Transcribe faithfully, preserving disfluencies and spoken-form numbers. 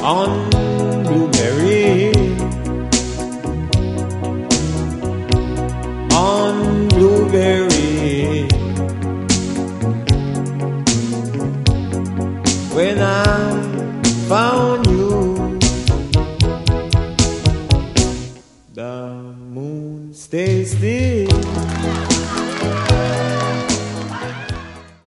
on blueberry, on blueberry. When I found you, the moon stays still.